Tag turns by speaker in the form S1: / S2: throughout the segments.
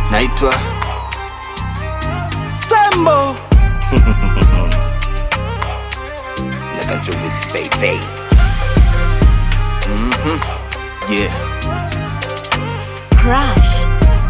S1: Naitwa Sambo. Nakachumizi baby. Yeah.
S2: Crush.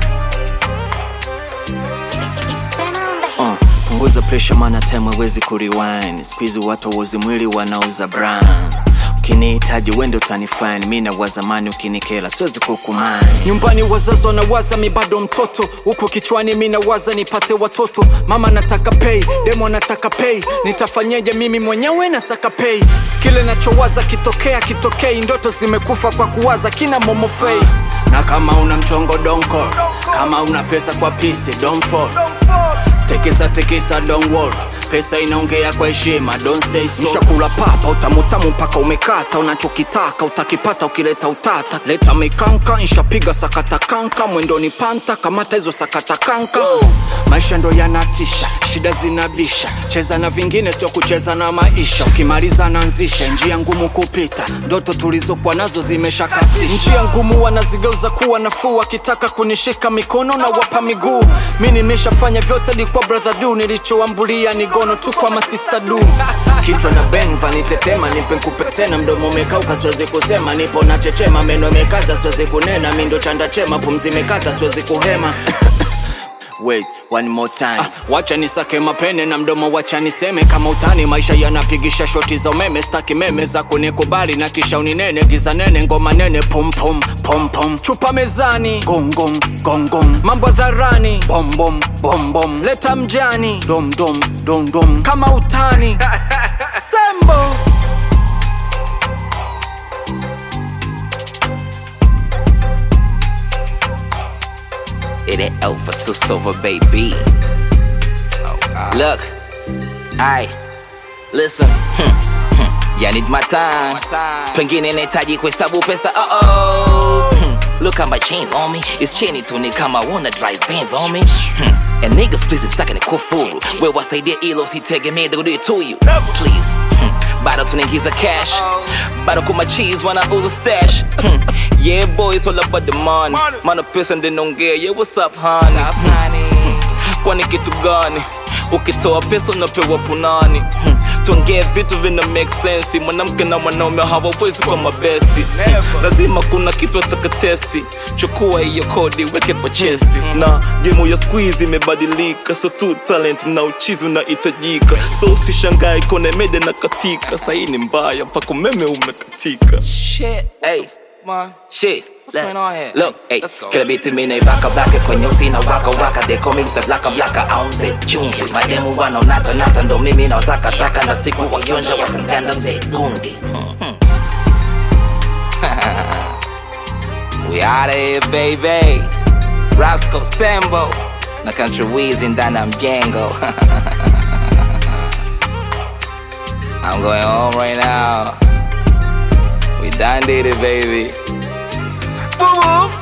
S1: Punguza pressure mana time wezi kurewind. Squeeze watu wozi mwili wanauza brand. Ukinihitaji wende utanifine. Mina wazamani ukinikela siwezi kukumani. Nyumbani wazazi wanawaza mi bado mtoto. Huku kichwani mina waza nipate watoto. Mama nataka pay, demo nataka pay. Nitafanyeje mimi mwenyewe nasaka pay. Kile nachowaza kitokei. Ndoto zimekufa kwa kuwaza kina momofei. Na kama una mchongo don't call. Kama una pesa kwa pisi don't fall. Tekisa don't worry. Pesa inaongea kwa heshima don't say so. Nishakula papa utamutamu mpaka umekata. Unachokitaka utakipata ukileta utata. Leta mikanka nishapiga sakata kanka. Mwendo ni panta kamata hizo sakata kanka. Maisha ndo yanatisha, shida zinabisha. Cheza na vingine sio kucheza na maisha. Ukimaliza naanzisha, njia ngumu kupita. Ndoto tulizokuwa nazo zimeshakatisha. Njia ngumu wanazigeuza kuwa nafuu. Wakitaka kunishika mikono na wapa miguu. Mimi nimeshafanya vyote ni kwa brother du. Nilichoambulia ni gono tu kwa masista du. Kichwa na bang vanitetema nipe nikupe tena. Mdomo umekauka siwezi kusema. Nipo na chechema meno mekaza siwezi kunena. Mindo chanda chema pumzi mekata siwezi kuhema. Wait, one more time. Wacha nisake mapene na mdomo wacha niseme. Kama utani maisha yanapigisha shoti za umeme. Staki meme za kunikubali na kisha uninene. Giza nene ngoma nene pom pom pom pom. Chupa mezani gong gong gong gong. Mambo dharani bom bom bom bom. Leta mjani dom dom dom dom. Kama utani Sambo.
S3: It out for two silver baby. Look, listen. Yeah, need my time. Pengine nahitaji kuhesabu pesa. Look at my chains on me. It's chainy to ni kama wanna drive bands on me. And niggas please msaka ni kufuru. Wewe wasaidia ilo sitegemee do it to you. Please. Bado tunaingiza cash. Bado kuma cheese wanauza stash. Yeah boy, it's all about the money. Mana pesa ndinongea. Yeah, what's up honey? Kwani kitu gani? Ukitoa pesa unapewa punani. Tuongee vitu vina make sense. Mwanamke na mwanaume hawawezi kwa mabesti. Lazima kuna kitu ataka testi. Chukua hiyo kodi weke kwa chesti. Na game ya squeeze imebadilika. So tu talent na uchizi unahitajika. So usishangae kone mede na katika. Sahi ni mbaya mpaka umeme umekatika. Shit, hey man, shit. What's going on here? Look, hey, kila biti mine baka kwenye usina waka. They call me Mr. Blaka aunze chungi. Mademu wana nata ndo mimi na wataka na siku wakionja watanganda mze gungi. We out here baby. Rascal Sambo na country Weezy ndani ya mjengo. I'm going home right now. We done did it baby. Boom.